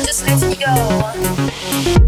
just let me go.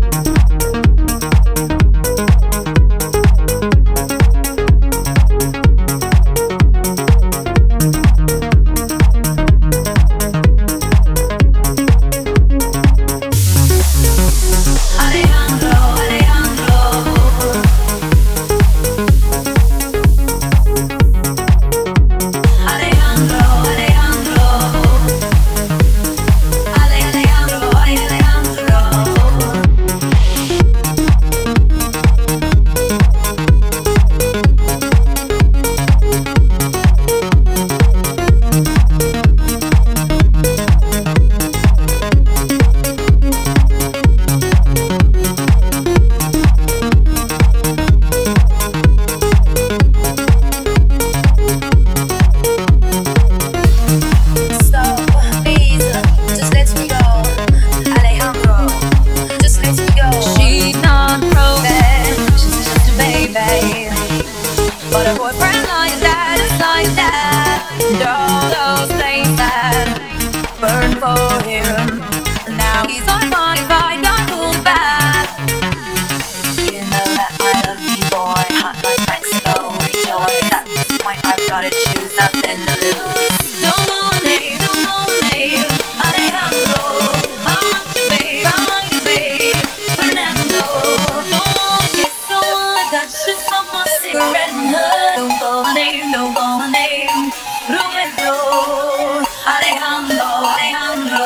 But a boyfriend like that is like that. And all those things that burn for him. Now he's on fire, if I got pulled back. You know that I love you, boy. Hot like Mexico, rejoice. At this point I've gotta choose nothing to lose. No more name, no more name. Alejandro, I want you, babe, I want you, babe. Fernando, no more kiss, no more touch, just no more cigarette. Don't call my name, don't call my name. Roberto, Alejandro, Alejandro.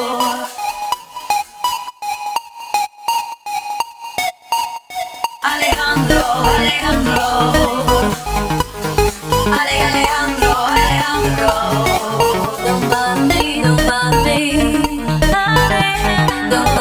Alejandro, Alejandro. Alejandro, Alejandro. Don't bother me, don't bother me. Alejandro.